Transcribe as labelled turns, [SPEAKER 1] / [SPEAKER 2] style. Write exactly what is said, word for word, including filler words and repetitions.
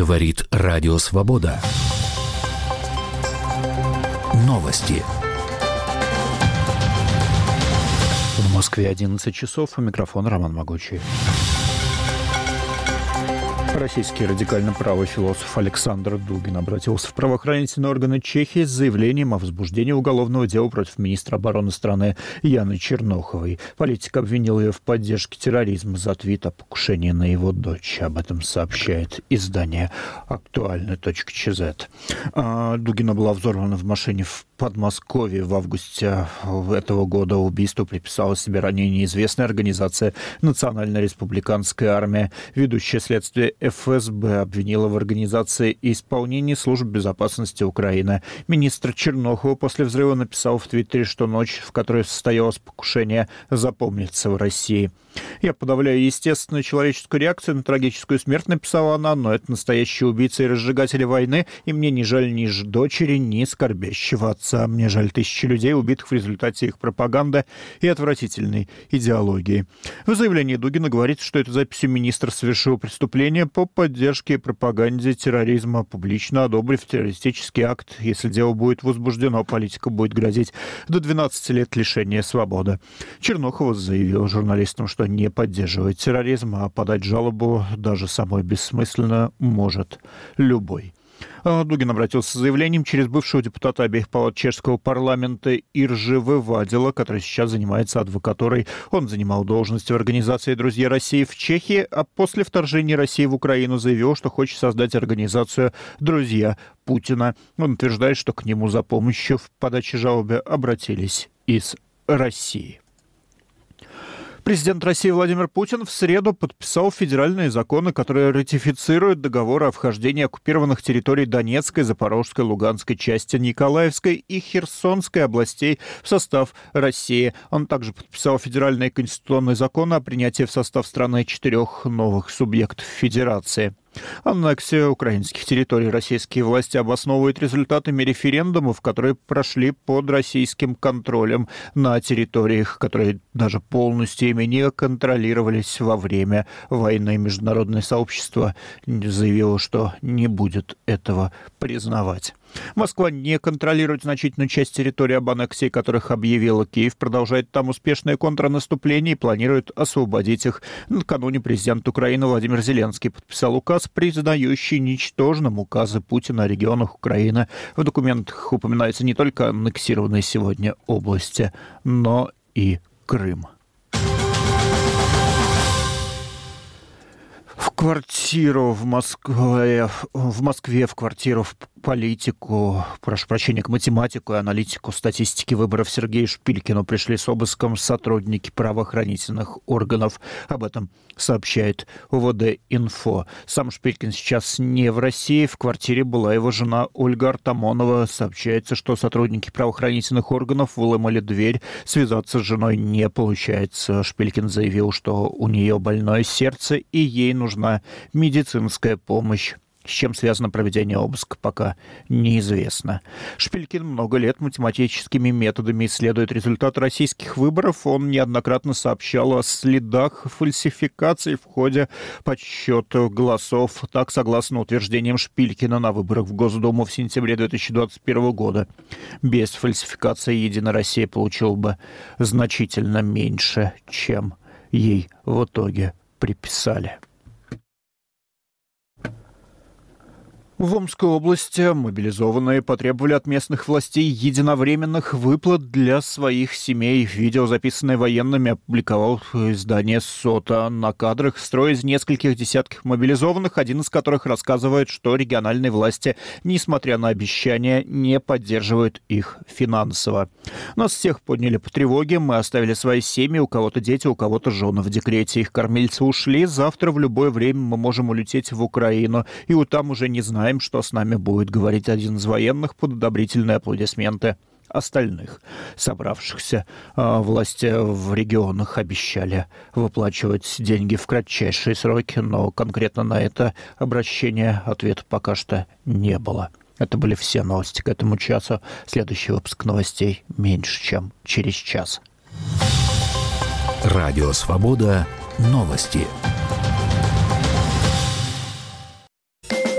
[SPEAKER 1] Говорит Радио Свобода. Новости.
[SPEAKER 2] В Москве одиннадцать часов. У микрофона Роман Могучий. Российский радикально-правый философ Александр Дугин обратился в правоохранительные органы Чехии с заявлением о возбуждении уголовного дела против министра обороны страны Яны Черноховой. Политик обвинил ее в поддержке терроризма за твит о покушении на его дочь. Об этом сообщает издание актуальный точка че зет. Дугина была взорвана в машине в Подмосковье в августе этого года. Убийству приписала себе ранее неизвестная организация «Национальная республиканская армия». Ведущее следствие эф эс бэ обвинила в организации и исполнении служб безопасности Украины. Министр Чернохова после взрыва написал в Твиттере, что ночь, в которой состоялось покушение, запомнится в России. «Я подавляю естественную человеческую реакцию на трагическую смерть», написала она, «но это настоящие убийцы и разжигатели войны, и мне не жаль ни дочери, ни скорбящего отца. Мне жаль тысячи людей, убитых в результате их пропаганды и отвратительной идеологии». В заявлении Дугина говорится, что этой записью министр совершил преступление по поддержке и пропаганде терроризма, публично одобрив террористический акт. Если дело будет возбуждено, политику будет грозить до двенадцати лет лишения свободы. Чернохова заявила журналистам, что не поддерживает терроризм, а подать жалобу даже самой бессмысленно может любой. Дугин обратился с заявлением через бывшего депутата обеих палат чешского парламента Иржи Вывадила, который сейчас занимается адвокатурой. Он занимал должность в организации «Друзья России» в Чехии, а после вторжения России в Украину заявил, что хочет создать организацию «Друзья Путина». Он утверждает, что к нему за помощью в подаче жалобы обратились из России. Президент России Владимир Путин в среду подписал федеральные законы, которые ратифицируют договоры о вхождении оккупированных территорий Донецкой, Запорожской, Луганской части, Николаевской и Херсонской областей в состав России. Он также подписал федеральные конституционные законы о принятии в состав страны четырех новых субъектов федерации. Аннексия украинских территорий российские власти обосновывают результатами референдумов, которые прошли под российским контролем на территориях, которые даже полностью ими не контролировались во время войны. Международное сообщество заявило, что не будет этого признавать. Москва не контролирует значительную часть территории, об аннексии которых объявила. Киев продолжает там успешное контрнаступление и планирует освободить их. Накануне президент Украины Владимир Зеленский подписал указ, признающий ничтожным указы Путина о регионах Украины. В документах упоминаются не только аннексированные сегодня области, но и Крым. В квартиру в Москве, в Москве, в квартиру в политику, прошу прощения, к математику и аналитику статистики выборов Сергею Шпилькину пришли с обыском сотрудники правоохранительных органов. Об этом сообщает о вэ дэ-инфо. Сам Шпилькин сейчас не в России. В квартире была его жена Ольга Артамонова. Сообщается, что сотрудники правоохранительных органов выломали дверь. Связаться с женой не получается. Шпилькин заявил, что у нее больное сердце и ей нужна медицинская помощь. С чем связано проведение обыска, пока неизвестно. Шпилькин много лет математическими методами исследует результаты российских выборов. Он неоднократно сообщал о следах фальсификаций в ходе подсчета голосов. Так, согласно утверждениям Шпилькина, на выборах в Госдуму в сентябре две тысячи двадцать первого года без фальсификации «Единая Россия» получила бы значительно меньше, чем ей в итоге приписали. В Омской области мобилизованные потребовали от местных властей единовременных выплат для своих семей. Видео, записанное военными, опубликовал издание «Сота». На кадрах строй из нескольких десятков мобилизованных, один из которых рассказывает, что региональные власти, несмотря на обещания, не поддерживают их финансово. Нас всех подняли по тревоге, мы оставили свои семьи, у кого-то дети, у кого-то жены в декрете. Их кормильцы ушли, завтра в любое время мы можем улететь в Украину, и у там уже не знаем, что с нами будет, говорить один из военных под одобрительные аплодисменты остальных собравшихся. Власти в регионах обещали выплачивать деньги в кратчайшие сроки, но конкретно на это обращение ответа пока что не было. Это были все новости к этому часу. Следующий выпуск новостей меньше, чем через час.
[SPEAKER 1] Радио Свобода. Новости.